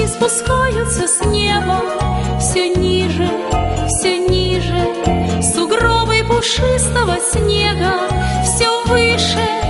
Тучи спускаются с неба все ниже, сугробы пушистого снега все выше